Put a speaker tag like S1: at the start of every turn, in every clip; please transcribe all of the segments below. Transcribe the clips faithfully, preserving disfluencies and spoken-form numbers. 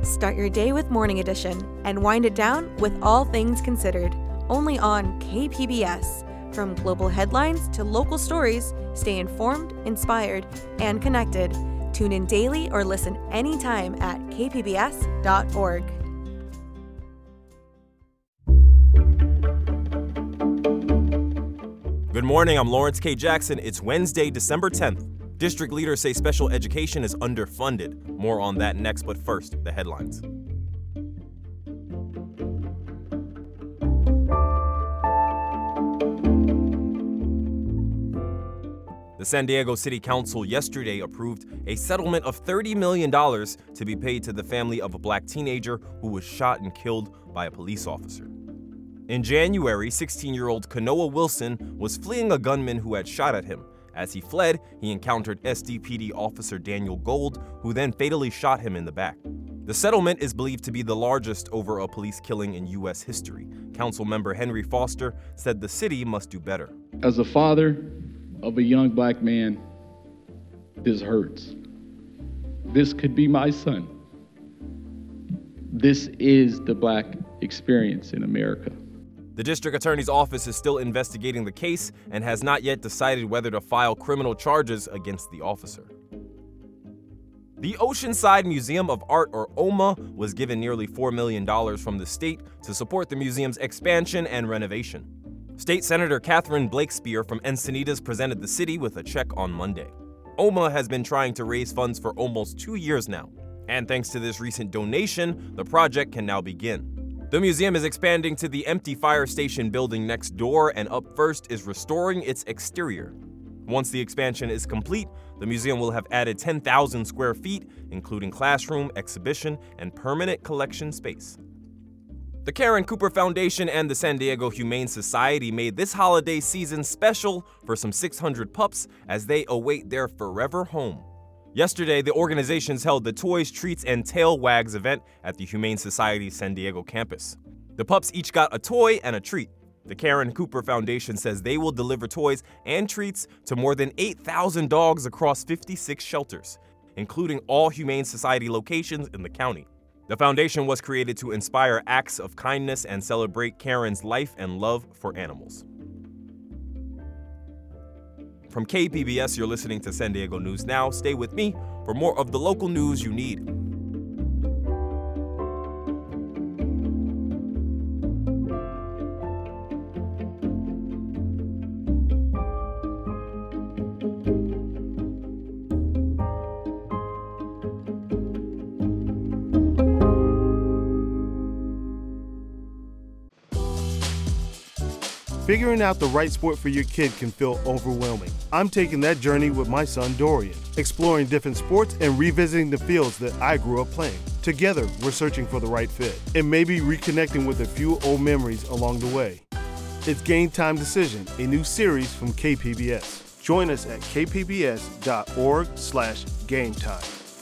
S1: Start your day with Morning Edition and wind it down with All Things Considered, only on K P B S. From global headlines to local stories, stay informed, inspired, and connected. Tune in daily or listen anytime at k p b s dot org.
S2: Good morning, I'm Lawrence K. Jackson. It's Wednesday, December tenth. District leaders say special education is underfunded. More on that next, but first, the headlines. The San Diego City Council yesterday approved a settlement of thirty million dollars to be paid to the family of a black teenager who was shot and killed by a police officer. In January, sixteen-year-old Kanoa Wilson was fleeing a gunman who had shot at him. As he fled, he encountered S D P D officer Daniel Gold, who then fatally shot him in the back. The settlement is believed to be the largest over a police killing in U S history. Council member Henry Foster said the city must do better.
S3: As a father of a young black man, this hurts. This could be my son. This is the black experience in America.
S2: The district attorney's office is still investigating the case and has not yet decided whether to file criminal charges against the officer. The Oceanside Museum of Art, or O M A, was given nearly four million dollars from the state to support the museum's expansion and renovation. State Senator Catherine Blakespear from Encinitas presented the city with a check on Monday. O M A has been trying to raise funds for almost two years now, and thanks to this recent donation, the project can now begin. The museum is expanding to the empty fire station building next door, and up first is restoring its exterior. Once the expansion is complete, the museum will have added ten thousand square feet, including classroom, exhibition, and permanent collection space. The Karen Cooper Foundation and the San Diego Humane Society made this holiday season special for some six hundred pups as they await their forever home. Yesterday, the organizations held the Toys, Treats, and Tail Wags event at the Humane Society's San Diego campus. The pups each got a toy and a treat. The Karen Cooper Foundation says they will deliver toys and treats to more than eight thousand dogs across fifty-six shelters, including all Humane Society locations in the county. The foundation was created to inspire acts of kindness and celebrate Karen's life and love for animals. From K P B S, you're listening to San Diego News Now. Stay with me for more of the local news you need.
S4: Figuring out the right sport for your kid can feel overwhelming. I'm taking that journey with my son Dorian, exploring different sports and revisiting the fields that I grew up playing. Together, we're searching for the right fit and maybe reconnecting with a few old memories along the way. It's Game Time Decision, a new series from K P B S. Join us at k p b s dot org slash game time.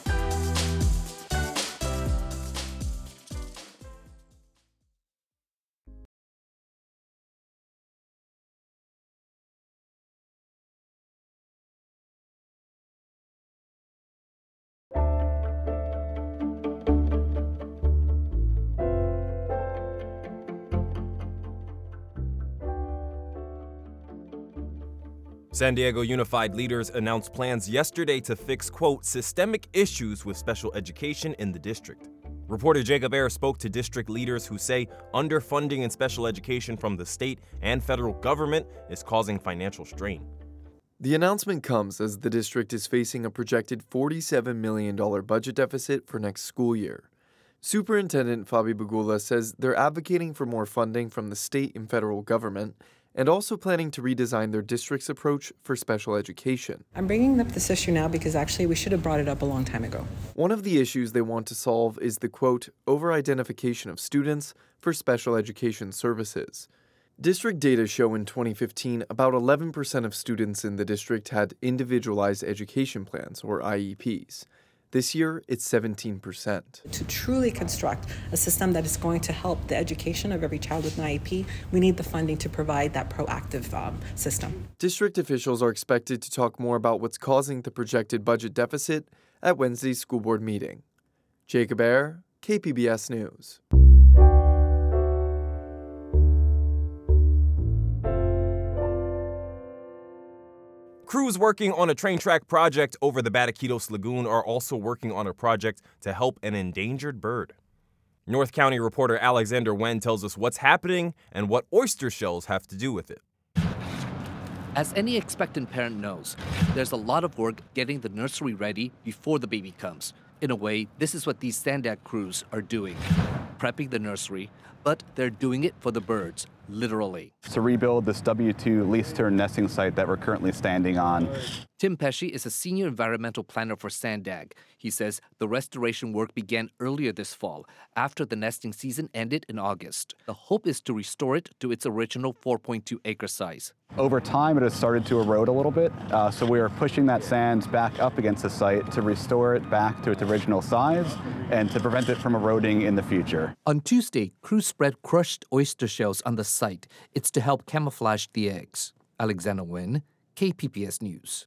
S2: San Diego Unified leaders announced plans yesterday to fix, quote, systemic issues with special education in the district. Reporter Jacob Ayer spoke to district leaders who say underfunding in special education from the state and federal government is causing financial strain.
S5: The announcement comes as the district is facing a projected forty-seven million dollars budget deficit for next school year. Superintendent Fabi Bagula says they're advocating for more funding from the state and federal government and also planning to redesign their district's approach for special education.
S6: I'm bringing up this issue now because actually we should have brought it up a long time ago.
S5: One of the issues they want to solve is the, quote, over-identification of students for special education services. District data show in twenty fifteen about eleven percent of students in the district had individualized education plans, or I E Ps. This year, it's seventeen percent.
S6: To truly construct a system that is going to help the education of every child with an I E P, we need the funding to provide that proactive um, system.
S5: District officials are expected to talk more about what's causing the projected budget deficit at Wednesday's school board meeting. Jacob Ayer, K P B S News.
S2: Crews working on a train track project over the Batiquitos Lagoon are also working on a project to help an endangered bird. North County reporter Alexander Wen tells us what's happening and what oyster shells have to do with it.
S7: As any expectant parent knows, there's a lot of work getting the nursery ready before the baby comes. In a way, this is what these Sandag crews are doing, prepping the nursery, but they're doing it for the birds, literally.
S8: To rebuild this W two lease turn nesting site that we're currently standing on.
S7: Tim Pesci is a senior environmental planner for Sandag. He says the restoration work began earlier this fall, after the nesting season ended in August. The hope is to restore it to its original four point two acre size.
S8: Over time, it has started to erode a little bit, uh, so we are pushing that sand back up against the site to restore it back to its original size and to prevent it from eroding in the future.
S7: On Tuesday, crews spread crushed oyster shells on the site. It's to help camouflage the eggs. Alexander Wen, K P B S News.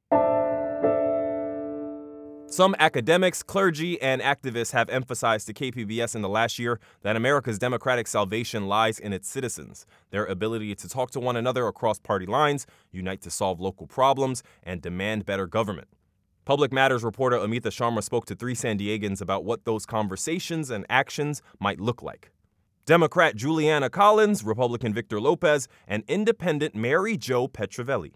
S2: Some academics, clergy, and activists have emphasized to K P B S in the last year that America's democratic salvation lies in its citizens, their ability to talk to one another across party lines, unite to solve local problems, and demand better government. Public Matters reporter Amita Sharma spoke to three San Diegans about what those conversations and actions might look like. Democrat Juliana Collins, Republican Victor Lopez, and Independent Mary Jo Petrovelli.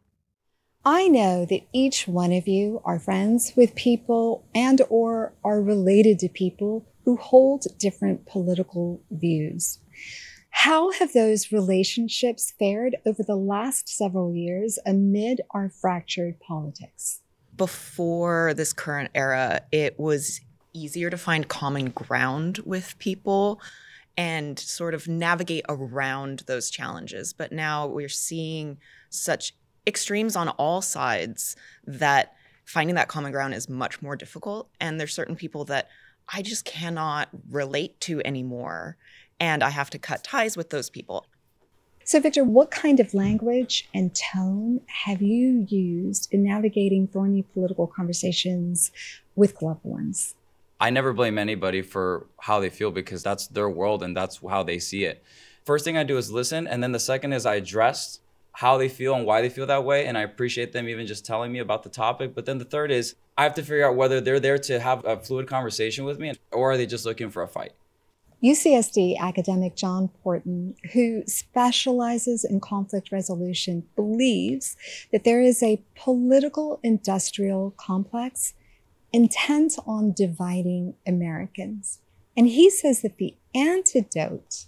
S9: I know that each one of you are friends with people and or are related to people who hold different political views. How have those relationships fared over the last several years amid our fractured politics?
S10: Before this current era, it was easier to find common ground with people and sort of navigate around those challenges. But now we're seeing such extremes on all sides that finding that common ground is much more difficult. And there's certain people that I just cannot relate to anymore. And I have to cut ties with those people.
S9: So, Victor, what kind of language and tone have you used in navigating thorny political conversations with loved ones?
S11: I never blame anybody for how they feel because that's their world and that's how they see it. First thing I do is listen. And then the second is I address how they feel and why they feel that way. And I appreciate them even just telling me about the topic. But then the third is I have to figure out whether they're there to have a fluid conversation with me or are they just looking for a fight.
S9: U C S D academic John Porton, who specializes in conflict resolution, believes that there is a political industrial complex intent on dividing Americans. And he says that the antidote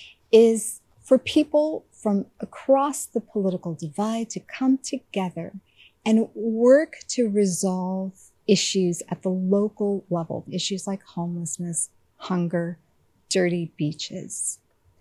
S9: is for people from across the political divide to come together and work to resolve issues at the local level, issues like homelessness, hunger, dirty beaches.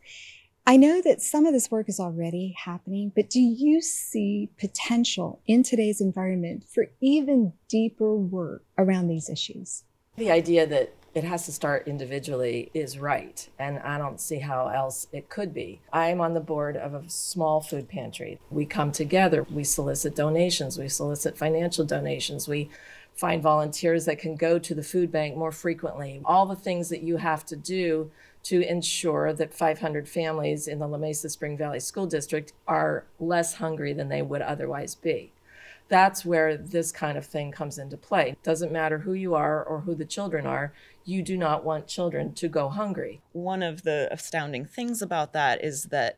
S9: I know that some of this work is already happening, but do you see potential in today's environment for even deeper work around these issues?
S12: The idea that it has to start individually is right, and I don't see how else it could be. I'm on the board of a small food pantry. We come together, we solicit donations, we solicit financial donations, we find volunteers that can go to the food bank more frequently. All the things that you have to do to ensure that five hundred families in the La Mesa Spring Valley School District are less hungry than they would otherwise be. That's where this kind of thing comes into play. It doesn't matter who you are or who the children are, you do not want children to go hungry.
S10: One of the astounding things about that is that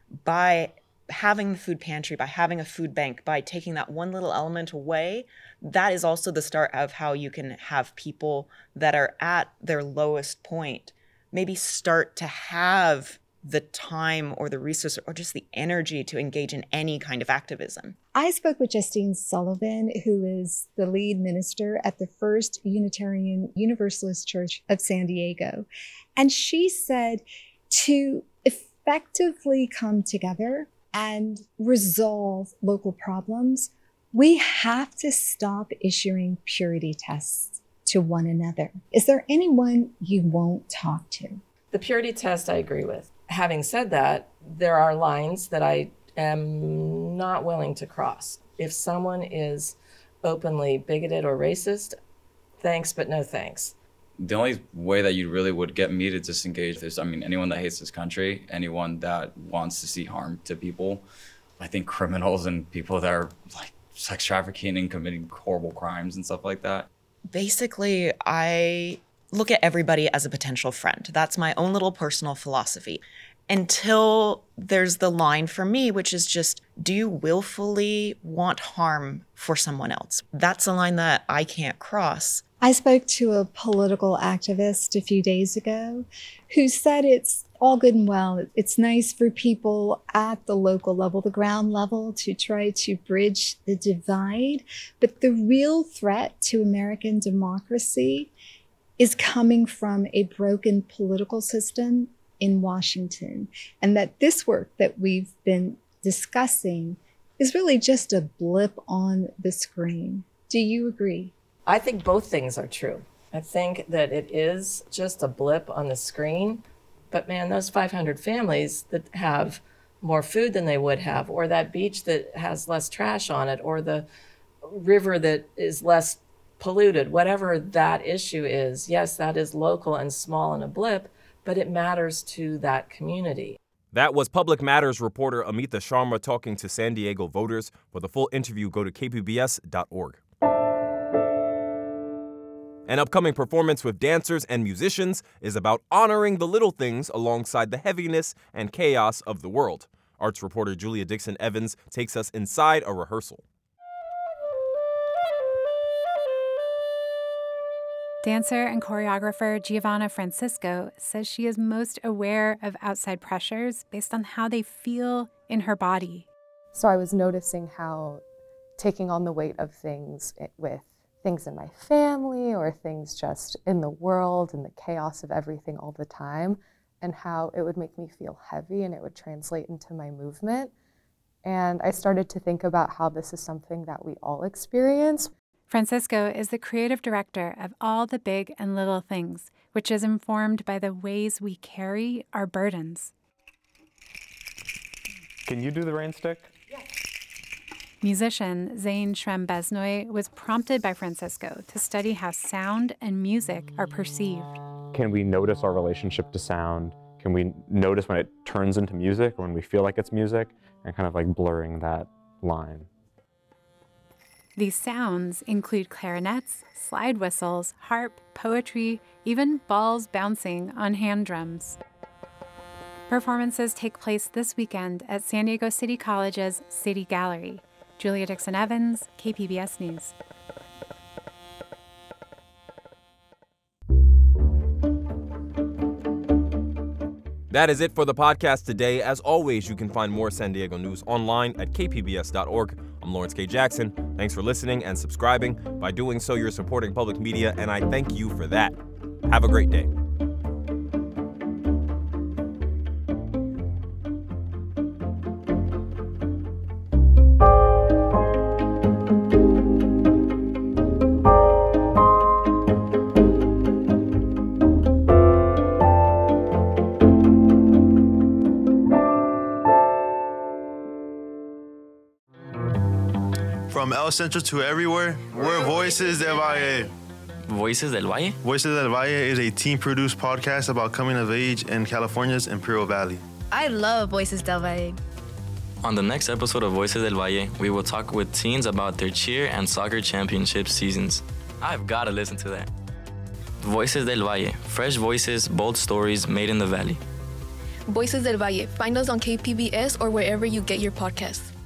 S10: by having the food pantry, by having a food bank, by taking that one little element away, that is also the start of how you can have people that are at their lowest point maybe start to have the time or the resource or just the energy to engage in any kind of activism.
S9: I spoke with Justine Sullivan, who is the lead minister at the First Unitarian Universalist Church of San Diego. And she said to effectively come together and resolve local problems, we have to stop issuing purity tests to one another. Is there anyone you won't talk to?
S12: The purity test I agree with. Having said that, there are lines that I am not willing to cross. If someone is openly bigoted or racist, thanks, but no thanks.
S11: The only way that you really would get me to disengage is, I mean, anyone that hates this country, anyone that wants to see harm to people. I think criminals and people that are like sex trafficking and committing horrible crimes and stuff like that.
S10: Basically, I look at everybody as a potential friend. That's my own little personal philosophy. Until there's the line for me, which is just, do you willfully want harm for someone else? That's a line that I can't cross.
S9: I spoke to a political activist a few days ago who said it's all good and well. It's nice for people at the local level, the ground level, to try to bridge the divide. But the real threat to American democracy is coming from a broken political system in Washington. And that this work that we've been discussing is really just a blip on the screen. Do you agree?
S12: I think both things are true. I think that it is just a blip on the screen, but man, those five hundred families that have more food than they would have, or that beach that has less trash on it, or the river that is less polluted, whatever that issue is, yes, that is local and small and a blip, but it matters to that community.
S2: That was Public Matters reporter Amita Sharma talking to San Diego voters. For the full interview, go to k p b s dot org. An upcoming performance with dancers and musicians is about honoring the little things alongside the heaviness and chaos of the world. Arts reporter Julia Dixon Evans takes us inside a rehearsal.
S13: Dancer and choreographer Giovanna Francisco says she is most aware of outside pressures based on how they feel in her body.
S14: So I was noticing how taking on the weight of things with things in my family or things just in the world and the chaos of everything all the time, and how it would make me feel heavy and it would translate into my movement. And I started to think about how this is something that we all experience.
S13: Francisco is the creative director of All the Big and Little Things, which is informed by the ways we carry our burdens.
S15: Can you do the rain stick?
S13: Musician Zain Shrem-Besnoy was prompted by Francisco to study how sound and music are perceived.
S15: Can we notice our relationship to sound? Can we notice when it turns into music, or when we feel like it's music, and kind of like blurring that line?
S13: These sounds include clarinets, slide whistles, harp, poetry, even balls bouncing on hand drums. Performances take place this weekend at San Diego City College's City Gallery. Julia Dixon Evans, K P B S News.
S2: That is it for the podcast today. As always, you can find more San Diego news online at k p b s dot org. I'm Lawrence K. Jackson. Thanks for listening and subscribing. By doing so, you're supporting public media, and I thank you for that. Have a great day.
S16: From El Centro to everywhere, we're Voices del Valle.
S17: Voices del Valle?
S16: Voices del Valle is a team-produced podcast about coming of age in California's Imperial Valley.
S18: I love Voices del Valle.
S17: On the next episode of Voices del Valle, we will talk with teens about their cheer and soccer championship seasons. I've got to listen to that. Voices del Valle, fresh voices, bold stories made in the valley.
S18: Voices del Valle. Find us on K P B S or wherever you get your podcasts.